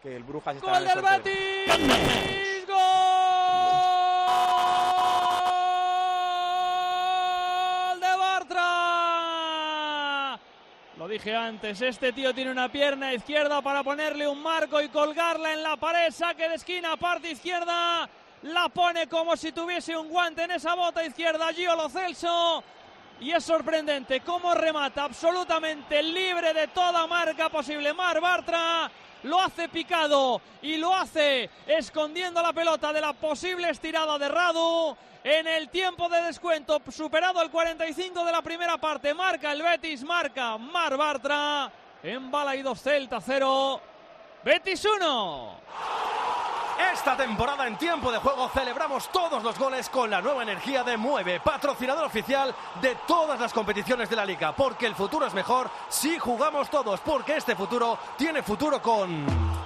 que el Brujas está ¡Gol en el del sorteo. Betis! ¡Gol de Bartra! Lo dije antes, este tío tiene una pierna izquierda para ponerle un marco y colgarla en la pared. Saque de esquina, parte izquierda. La pone como si tuviese un guante en esa bota izquierda Gio Lo Celso. Y es sorprendente cómo remata absolutamente libre de toda marca posible Marc Bartra. Lo hace picado y lo hace escondiendo la pelota de la posible estirada de Radu. En el tiempo de descuento, superado el 45 de la primera parte, marca el Betis, marca Marc Bartra. En Balaídos Celta 0, Betis 1. Esta temporada en tiempo de juego celebramos todos los goles con la nueva energía de Mueve, patrocinador oficial de todas las competiciones de la Liga, porque el futuro es mejor si jugamos todos, porque este futuro tiene futuro con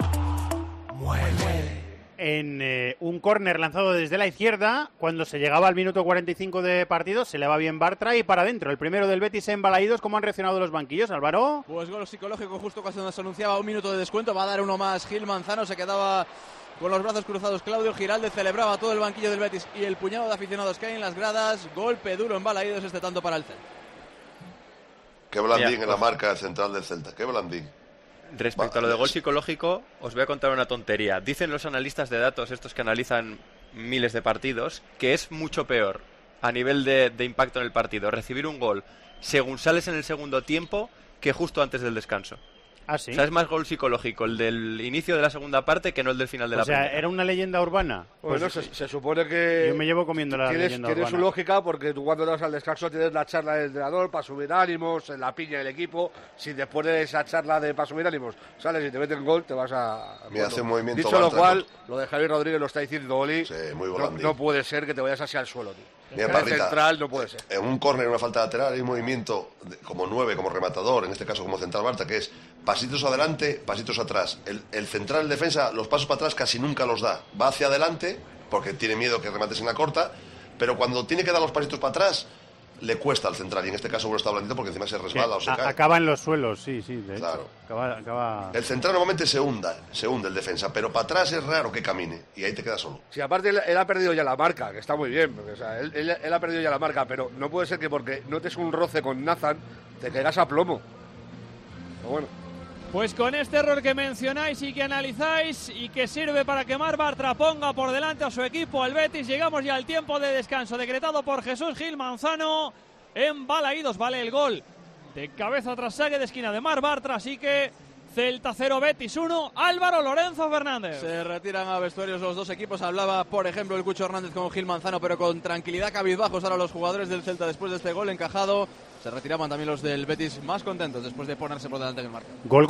Mueve. En un córner lanzado desde la izquierda, cuando se llegaba al minuto 45 de partido, se le va bien Bartra y para adentro. El primero del Betis en Balaídos. ¿Cómo han reaccionado los banquillos, Álvaro? Pues gol psicológico justo cuando se anunciaba un minuto de descuento. Va a dar uno más Gil Manzano, se quedaba con los brazos cruzados Claudio Giralde, celebraba todo el banquillo del Betis y el puñado de aficionados que hay en las gradas. Golpe duro en Balaídos, este tanto para el Celta. Qué blandín en la marca central del Celta, qué blandín. Respecto a lo de gol psicológico, os voy a contar una tontería. Dicen los analistas de datos, estos que analizan miles de partidos, que es mucho peor a nivel de impacto en el partido recibir un gol según sales en el segundo tiempo que justo antes del descanso. ¿Ah, sí? O sea, es más gol psicológico el del inicio de la segunda parte que no el del final de la primera. O sea, ¿era una leyenda urbana? Bueno, Pues, se supone que... yo me llevo comiendo la leyenda tiene urbana. su lógica, porque tú cuando das al descanso tienes la charla del entrenador para subir ánimos, en la piña del equipo. Si después de esa charla para subir ánimos sales y te meten gol, te vas a... Mira, hace un movimiento. Dicho lo cual, lo de Javier Rodríguez lo está diciendo Oli. Sí, muy no, volandín. no puede ser que te vayas hacia el suelo, tío. Mira, En Parrita, central no puede ser. En un córner, una falta lateral, hay un movimiento como 9, como rematador, en este caso como central Bartra, que es pasitos adelante, pasitos atrás. El central, el defensa, los pasos para atrás casi nunca los da. Va hacia adelante, porque tiene miedo que remates en la corta, pero cuando tiene que dar los pasitos para atrás, le cuesta al central. Y en este caso, bueno, está blandito porque encima se resbala o se cae. Acaba en los suelos, sí, de Claro. hecho. Acaba... El central normalmente se hunde el defensa, pero para atrás es raro que camine y ahí te queda solo. Sí, aparte él ha perdido ya la marca, que está muy bien, porque, o sea, él ha perdido ya la marca, pero no puede ser que porque notes un roce con Nathan te caigas a plomo. Pero bueno. Pues con este error que mencionáis y que analizáis y que sirve para que Marc Bartra ponga por delante a su equipo, al Betis, llegamos ya al tiempo de descanso decretado por Jesús Gil Manzano en Balaídos. Vale el gol de cabeza tras saque de esquina de Marc Bartra, así que Celta 0, Betis 1, Álvaro Lorenzo Fernández. Se retiran a vestuarios los dos equipos. Hablaba, por ejemplo, el Cucho Hernández con Gil Manzano, pero con tranquilidad, cabizbajos ahora los jugadores del Celta después de este gol encajado. Se retiraban también los del Betis más contentos después de ponerse por delante en el marco. Gol